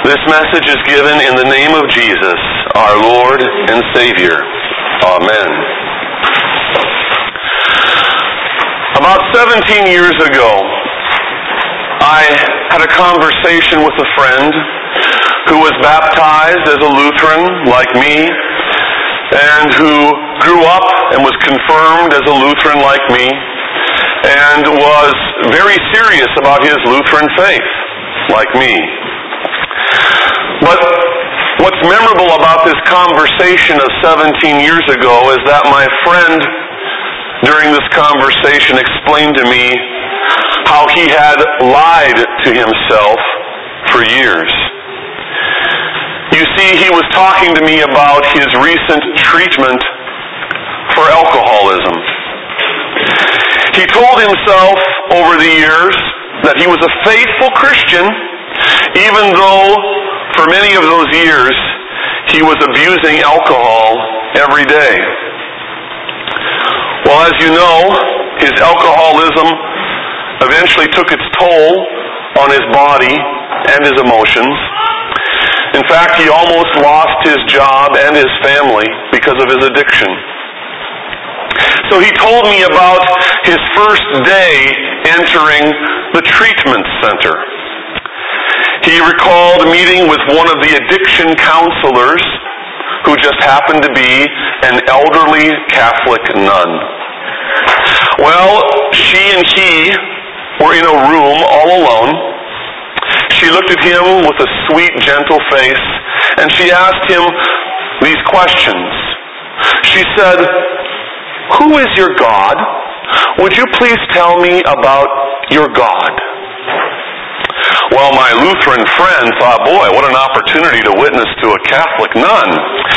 This message is given in the name of Jesus, our Lord and Savior. Amen. About 17 years ago, I had a conversation with a friend who was baptized as a Lutheran like me, and who grew up and was confirmed as a Lutheran like me, and was very serious about his Lutheran faith like me. But what's memorable about this conversation of 17 years ago is that my friend, during this conversation, explained to me how he had lied to himself for years. You see, he was talking to me about his recent treatment for alcoholism. He told himself over the years that he was a faithful Christian, even though for many of those years he was abusing alcohol every day. Well, as you know, his alcoholism eventually took its toll on his body and his emotions. In fact, he almost lost his job and his family because of his addiction. So he told me about his first day entering the treatment center. He recalled meeting with one of the addiction counselors, who just happened to be an elderly Catholic nun. Well, she and he were in a room all alone. She looked at him with a sweet, gentle face, and she asked him these questions. She said, "Who is your God? Would you please tell me about your God?" Well, my Lutheran friend thought, boy, what an opportunity to witness to a Catholic nun.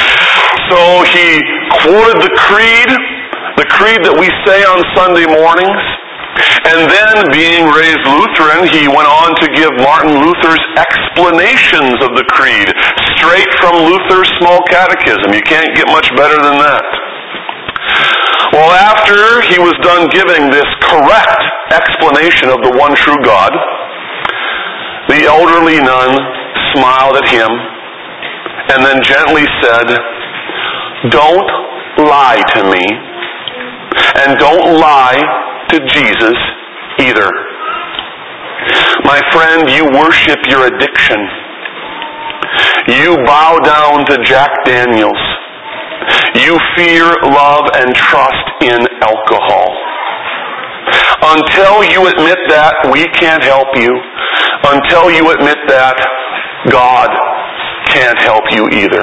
So he quoted the creed that we say on Sunday mornings. And then, being raised Lutheran, he went on to give Martin Luther's explanations of the creed, straight from Luther's Small Catechism. You can't get much better than that. Well, after he was done giving this correct explanation of the one true God, the elderly nun smiled at him and then gently said, "Don't lie to me, and don't lie to Jesus either. My friend, you worship your addiction. You bow down to Jack Daniels. You fear, love, and trust in alcohol. Until you admit that, we can't help you. Until you admit that, God can't help you either."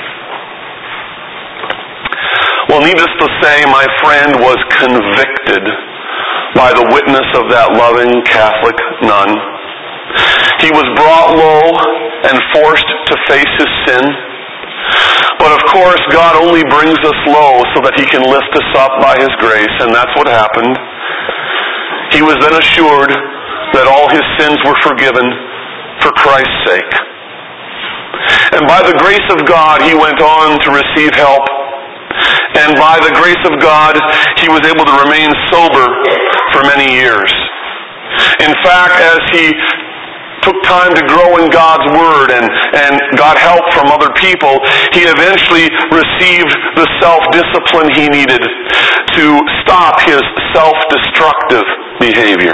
Well, needless to say, my friend was convicted by the witness of that loving Catholic nun. He was brought low and forced to face his sin. But of course, God only brings us low so that He can lift us up by His grace, and that's what happened. He was then assured that all his sins were forgiven for Christ's sake. And by the grace of God, he went on to receive help. And by the grace of God, he was able to remain sober for many years. In fact, as he took time to grow in God's Word and got help from other people, he eventually received the self-discipline he needed to stop his self-destructive behavior.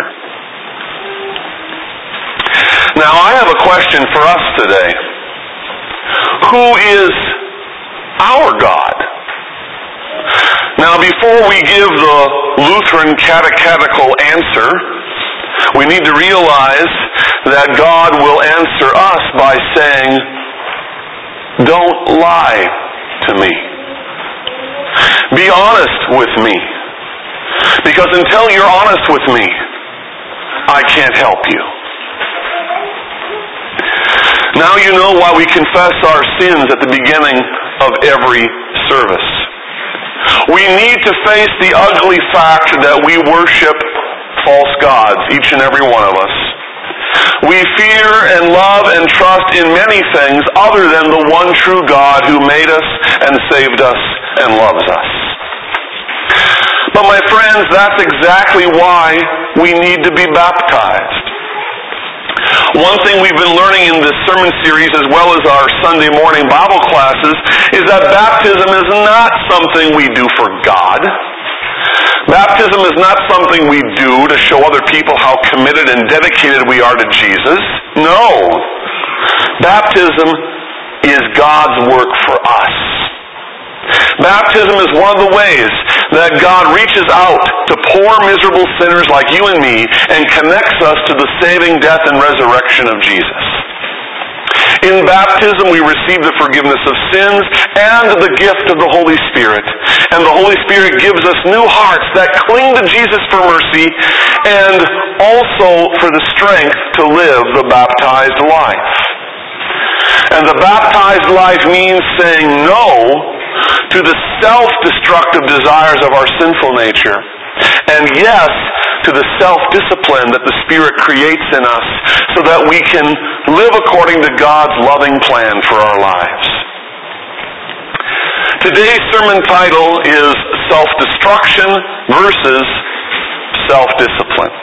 Now, I have a question for us today. Who is our God? Now, before we give the Lutheran catechetical answer, we need to realize that God will answer us by saying, "Don't lie to me. Be honest with me. Because until you're honest with me, I can't help you." Now you know why we confess our sins at the beginning of every service. We need to face the ugly fact that we worship false gods, each and every one of us. We fear and love and trust in many things other than the one true God who made us and saved us and loves us. But my friends, that's exactly why we need to be baptized. One thing we've been learning in this sermon series, as well as our Sunday morning Bible classes, is that baptism is not something we do for God. Baptism is not something we do to show other people how committed and dedicated we are to Jesus. No. Baptism is God's work for us. Baptism is one of the ways that God reaches out to poor, miserable sinners like you and me and connects us to the saving death and resurrection of Jesus. In baptism, we receive the forgiveness of sins and the gift of the Holy Spirit. And the Holy Spirit gives us new hearts that cling to Jesus for mercy and also for the strength to live the baptized life. And the baptized life means saying no to the self-destructive desires of our sinful nature, and yes to the self-discipline that the Spirit creates in us so that we can live according to God's loving plan for our lives. Today's sermon title is Self-Destruction versus Self-Discipline.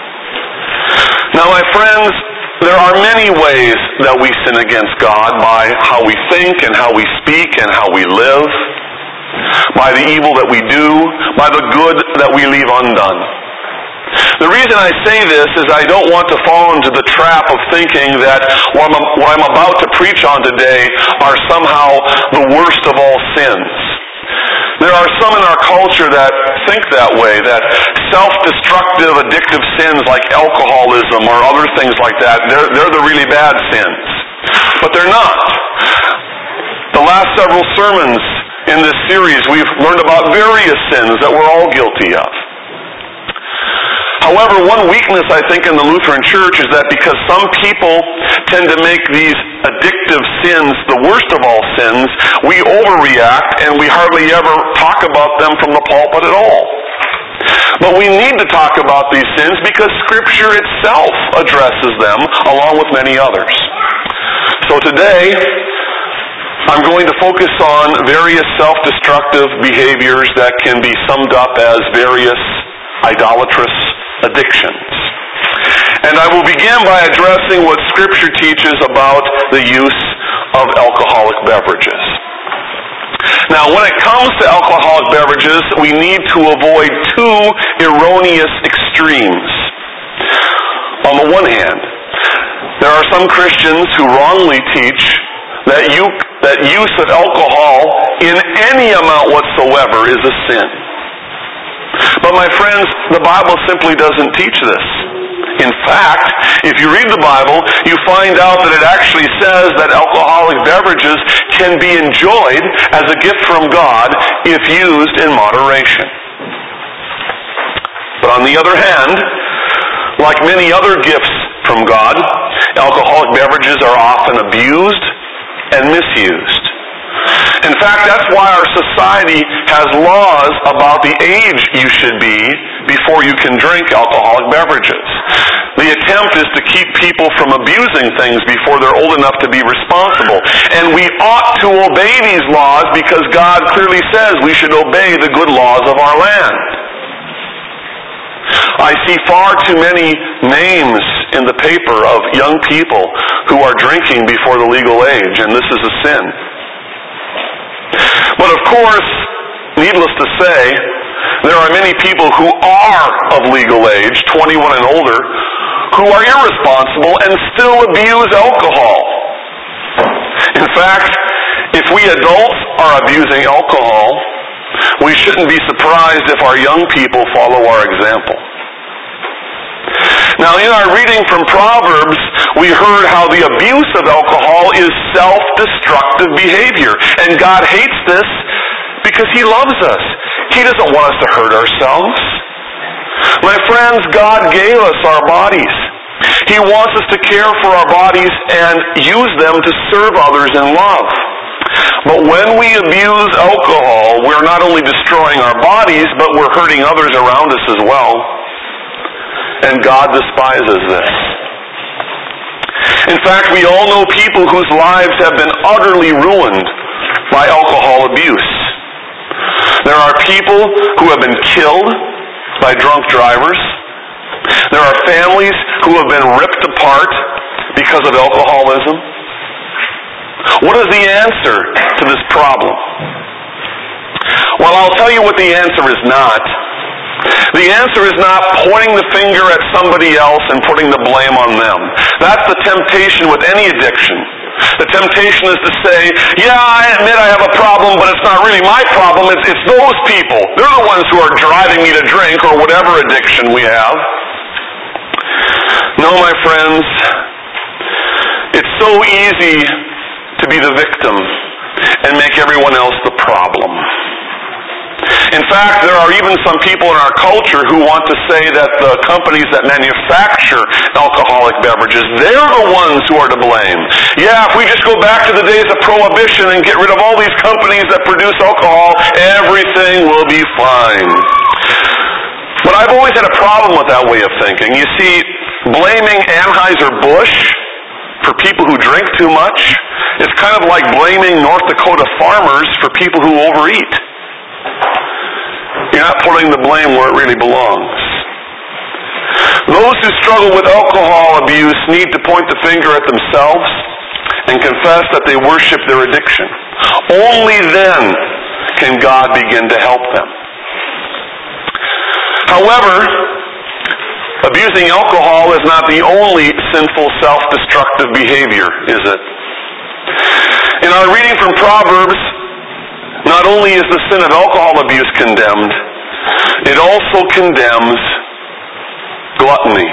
Now, my friends, there are many ways that we sin against God by how we think and how we speak and how we live, by the evil that we do, by the good that we leave undone. The reason I say this is I don't want to fall into the trap of thinking that what I'm about to preach on today are somehow the worst of all sins. There are some in our culture that think that way, that self-destructive, addictive sins like alcoholism or other things like that, they're the really bad sins. But they're not. The last several sermons in this series, we've learned about various sins that we're all guilty of. However, one weakness, I think, in the Lutheran Church is that because some people tend to make these addictive sins the worst of all sins, we overreact and we hardly ever talk about them from the pulpit at all. But we need to talk about these sins because Scripture itself addresses them along with many others. So today, I'm going to focus on various self-destructive behaviors that can be summed up as various idolatrous addictions. And I will begin by addressing what Scripture teaches about the use of alcoholic beverages. Now, when it comes to alcoholic beverages, we need to avoid two erroneous extremes. On the one hand, there are some Christians who wrongly teach that use of alcohol in any amount whatsoever is a sin. But my friends, the Bible simply doesn't teach this. In fact, if you read the Bible, you find out that it actually says that alcoholic beverages can be enjoyed as a gift from God if used in moderation. But on the other hand, like many other gifts from God, alcoholic beverages are often abused and misused. In fact, that's why our society has laws about the age you should be before you can drink alcoholic beverages. The attempt is to keep people from abusing things before they're old enough to be responsible. And we ought to obey these laws because God clearly says we should obey the good laws of our land. I see far too many names in the paper of young people who are drinking before the legal age, and this is a sin. But of course, needless to say, there are many people who are of legal age, 21 and older, who are irresponsible and still abuse alcohol. In fact, if we adults are abusing alcohol, we shouldn't be surprised if our young people follow our example. Now, in our reading from Proverbs, we heard how the abuse of alcohol is self-destructive behavior. And God hates this because He loves us. He doesn't want us to hurt ourselves. My friends, God gave us our bodies. He wants us to care for our bodies and use them to serve others in love. But when we abuse alcohol, we're not only destroying our bodies, but we're hurting others around us as well. And God despises this. In fact, we all know people whose lives have been utterly ruined by alcohol abuse. There are people who have been killed by drunk drivers. There are families who have been ripped apart because of alcoholism? What is the answer to this problem? Well, I'll tell you what the answer is not. The answer is not pointing the finger at somebody else and putting the blame on them. That's the temptation with any addiction. The temptation is to say, yeah, I admit I have a problem, but it's not really my problem. It's those people. They're the ones who are driving me to drink or whatever addiction we have. No, my friends, it's so easy to be the victim and make everyone else the problem. In fact, there are even some people in our culture who want to say that the companies that manufacture alcoholic beverages, they're the ones who are to blame. Yeah, if we just go back to the days of Prohibition and get rid of all these companies that produce alcohol, everything will be fine. But I've always had a problem with that way of thinking. You see, blaming Anheuser-Busch for people who drink too much is kind of like blaming North Dakota farmers for people who overeat. You're not putting the blame where it really belongs. Those who struggle with alcohol abuse need to point the finger at themselves and confess that they worship their addiction. Only then can God begin to help them. However, abusing alcohol is not the only sinful self-destructive behavior, is it? In our reading from Proverbs, not only is the sin of alcohol abuse condemned, it also condemns gluttony.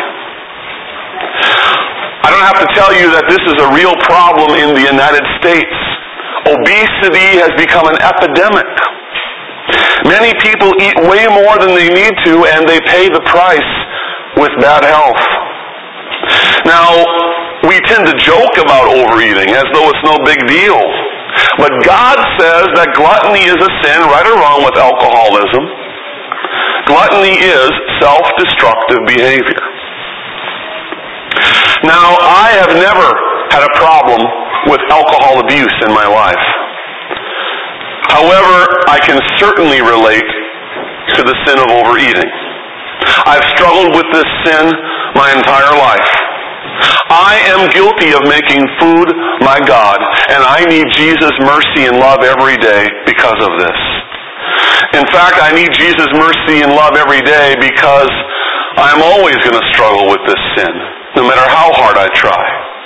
I don't have to tell you that this is a real problem in the United States. Obesity has become an epidemic. Many people eat way more than they need to, and they pay the price with bad health. Now, we tend to joke about overeating as though it's no big deal. But God says that gluttony is a sin, right or wrong with alcoholism. Gluttony is self-destructive behavior. Now, I have never had a problem with alcohol abuse in my life. However, I can certainly relate to the sin of overeating. I've struggled with this sin my entire life. I am guilty of making food my God, and I need Jesus' mercy and love every day because of this. In fact, I need Jesus' mercy and love every day because I'm always going to struggle with this sin, no matter how hard I try.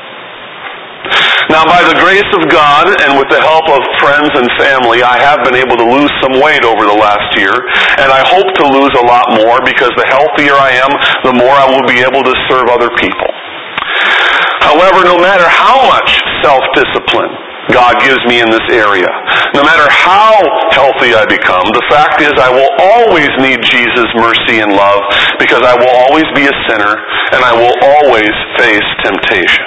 Now, by the grace of God and with the help of friends and family, I have been able to lose some weight over the last year, and I hope to lose a lot more because the healthier I am, the more I will be able to serve other people. However, no matter how much self-discipline God gives me in this area, no matter how healthy I become, the fact is I will always need Jesus' mercy and love because I will always be a sinner and I will always face temptation.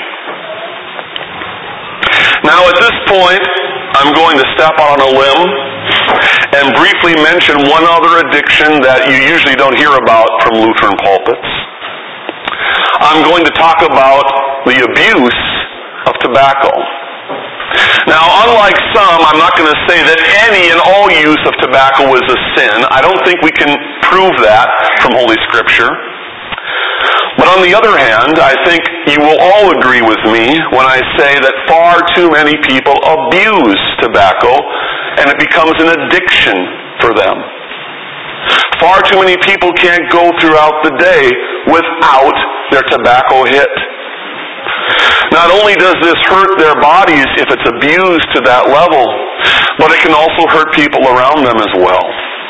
Now at this point, I'm going to step out on a limb and briefly mention one other addiction that you usually don't hear about from Lutheran pulpits. I'm going to talk about the abuse of tobacco. Now, unlike some, I'm not going to say that any and all use of tobacco is a sin. I don't think we can prove that from Holy Scripture. But on the other hand, I think you will all agree with me when I say that far too many people abuse tobacco and it becomes an addiction for them. Far too many people can't go throughout the day without their tobacco hit. Not only does this hurt their bodies if it's abused to that level, but it can also hurt people around them as well.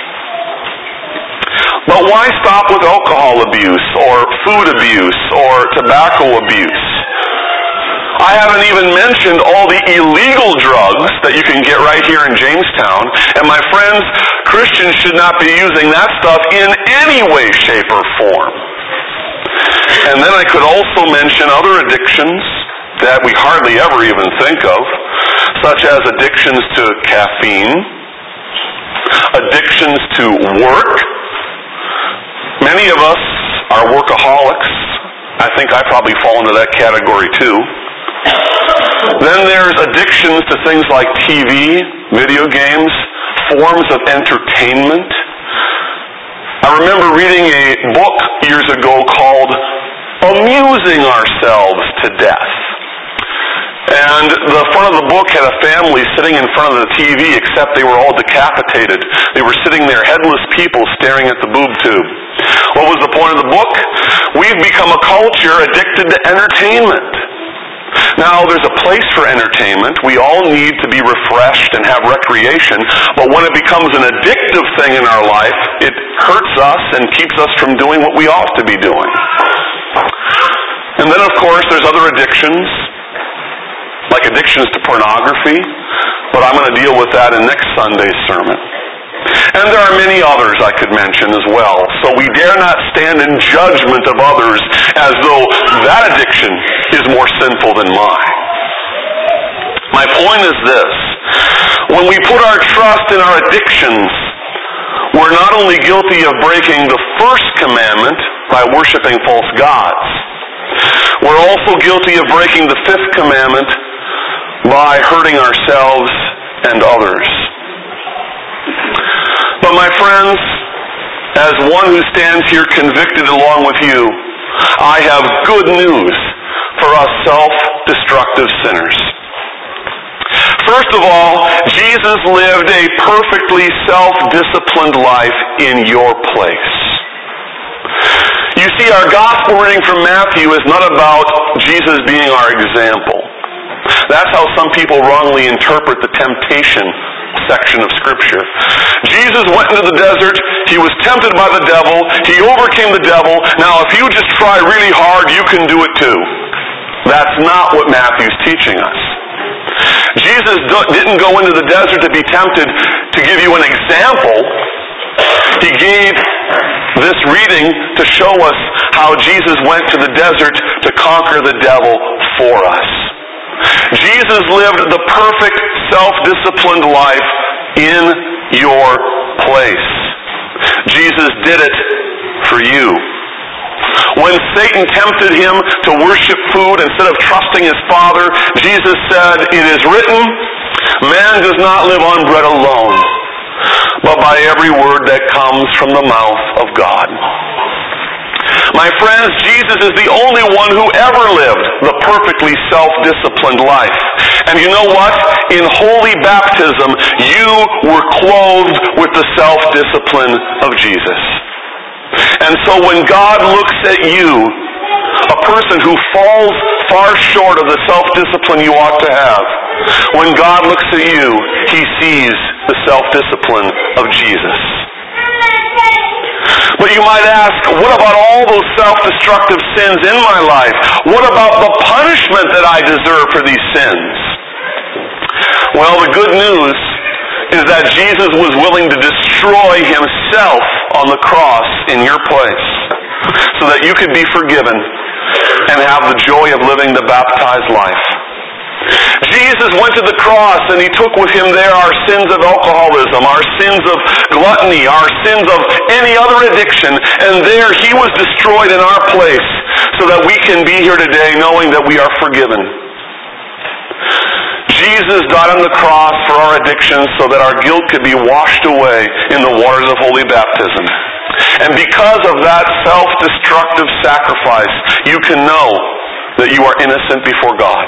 But why stop with alcohol abuse or food abuse or tobacco abuse? I haven't even mentioned all the illegal drugs that you can get right here in Jamestown. And my friends, Christians should not be using that stuff in any way, shape, or form. And then I could also mention other addictions that we hardly ever even think of, such as addictions to caffeine, addictions to work. Many of us are workaholics. I think I probably fall into that category too. Then there's addictions to things like TV, video games, forms of entertainment. I remember reading a book years ago called Amusing Ourselves to Death. And the front of the book had a family sitting in front of the TV, except they were all decapitated. They were sitting there, headless people staring at the boob tube. What was the point of the book? We've become a culture addicted to entertainment. Now, there's a place for entertainment. We all need to be refreshed and have recreation. But when it becomes an addictive thing in our life, it hurts us and keeps us from doing what we ought to be doing. And then, of course, there's other addictions, like addictions to pornography. But I'm going to deal with that in next Sunday's sermon. And there are many others I could mention as well. So we dare not stand in judgment of others as though that addiction is more sinful than mine. My point is this. When we put our trust in our addictions, we're not only guilty of breaking the first commandment by worshiping false gods, we're also guilty of breaking the fifth commandment by hurting ourselves and others. But my friends, as one who stands here convicted along with you, I have good news for us self-destructive sinners. First of all, Jesus lived a perfectly self-disciplined life in your place. You see, our gospel reading from Matthew is not about Jesus being our example. That's how some people wrongly interpret the temptation section of Scripture. Jesus went into the desert. He was tempted by the devil. He overcame the devil. Now, if you just try really hard, you can do it too. That's not what Matthew's teaching us. Jesus didn't go into the desert to be tempted to give you an example. He gave this reading to show us how Jesus went to the desert to conquer the devil for us. Jesus lived the perfect, self-disciplined life in your place. Jesus did it for you. When Satan tempted him to worship food instead of trusting his Father, Jesus said, "It is written, man does not live on bread alone, but by every word that comes from the mouth of God." My friends, Jesus is the only one who ever lived the perfectly self-disciplined life. And you know what? In holy baptism, you were clothed with the self-discipline of Jesus. And so when God looks at you, a person who falls far short of the self-discipline you ought to have, when God looks at you, He sees the self-discipline of Jesus. But you might ask, what about all those self-destructive sins in my life? What about the punishment that I deserve for these sins? Well, the good news is that Jesus was willing to destroy Himself on the cross in your place so that you could be forgiven and have the joy of living the baptized life. Jesus went to the cross and He took with Him there our sins of alcoholism, our sins of gluttony, our sins of any other addiction, and there He was destroyed in our place so that we can be here today knowing that we are forgiven. Jesus died on the cross for our addictions so that our guilt could be washed away in the waters of holy baptism. And because of that self-destructive sacrifice, you can know that you are innocent before God.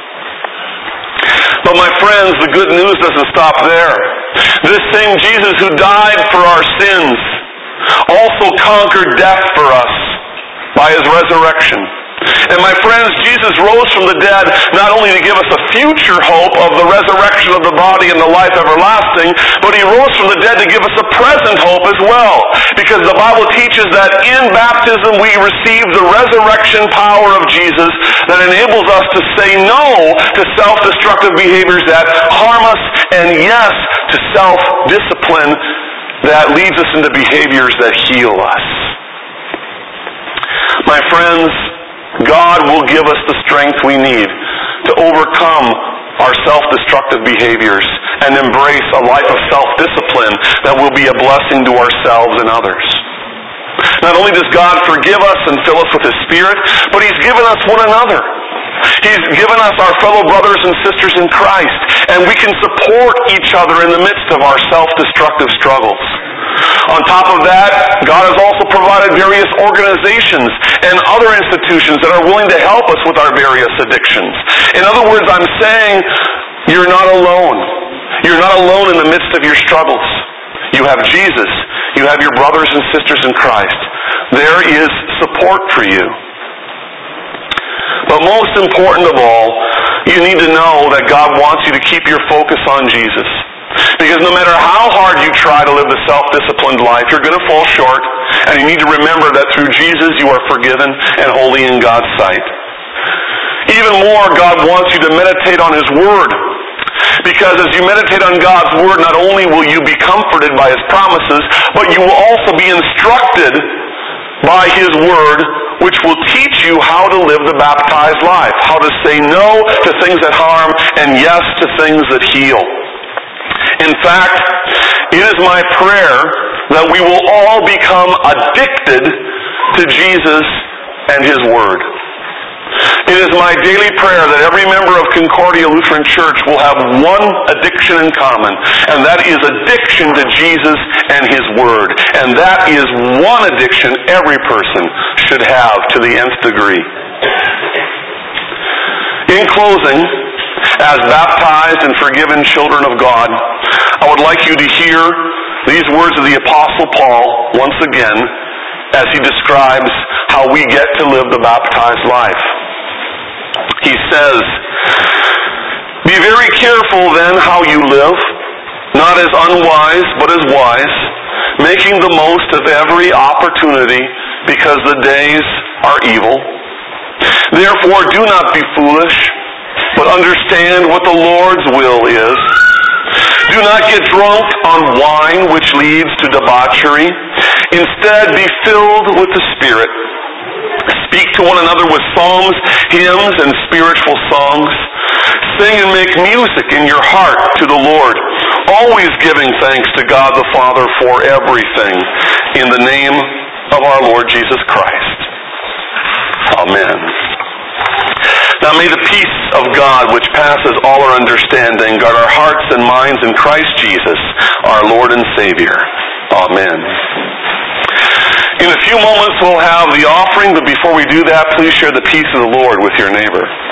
But my friends, the good news doesn't stop there. This same Jesus who died for our sins also conquered death for us by His resurrection. And my friends, Jesus rose from the dead not only to give us a future hope of the resurrection of the body and the life everlasting, but He rose from the dead to give us a present hope as well. Because the Bible teaches that in baptism we receive the resurrection power of Jesus that enables us to say no to self-destructive behaviors that harm us, and yes to self-discipline that leads us into behaviors that heal us. My friends, God will give us the strength we need to overcome our self-destructive behaviors and embrace a life of self-discipline that will be a blessing to ourselves and others. Not only does God forgive us and fill us with His Spirit, but He's given us one another. He's given us our fellow brothers and sisters in Christ, and we can support each other in the midst of our self-destructive struggles. On top of that, God has also provided various organizations and other institutions that are willing to help us with our various addictions. In other words, I'm saying you're not alone. You're not alone in the midst of your struggles. You have Jesus. You have your brothers and sisters in Christ. There is support for you. But most important of all, you need to know that God wants you to keep your focus on Jesus. Because no matter how hard you try to live the self-disciplined life, you're going to fall short. And you need to remember that through Jesus you are forgiven and holy in God's sight. Even more, God wants you to meditate on His Word. Because as you meditate on God's Word, not only will you be comforted by His promises, but you will also be instructed by His Word, which will teach you how to live the baptized life, how to say no to things that harm and yes to things that heal. In fact, it is my prayer that we will all become addicted to Jesus and His Word. It is my daily prayer that every member of Concordia Lutheran Church will have one addiction in common, and that is addiction to Jesus and His Word. And that is one addiction every person should have to the nth degree. In closing, as baptized and forgiven children of God, I would like you to hear these words of the Apostle Paul once again as he describes how we get to live the baptized life. He says, "Be very careful then how you live, not as unwise but as wise, making the most of every opportunity because the days are evil. Therefore do not be foolish, but understand what the Lord's will is. Do not get drunk on wine, which leads to debauchery. Instead, be filled with the Spirit. Speak to one another with psalms, hymns, and spiritual songs. Sing and make music in your heart to the Lord, always giving thanks to God the Father for everything, in the name of our Lord Jesus Christ." Amen. Now may the peace of God, which passes all our understanding, guard our hearts and minds in Christ Jesus, our Lord and Savior. Amen. In a few moments we'll have the offering, but before we do that, please share the peace of the Lord with your neighbor.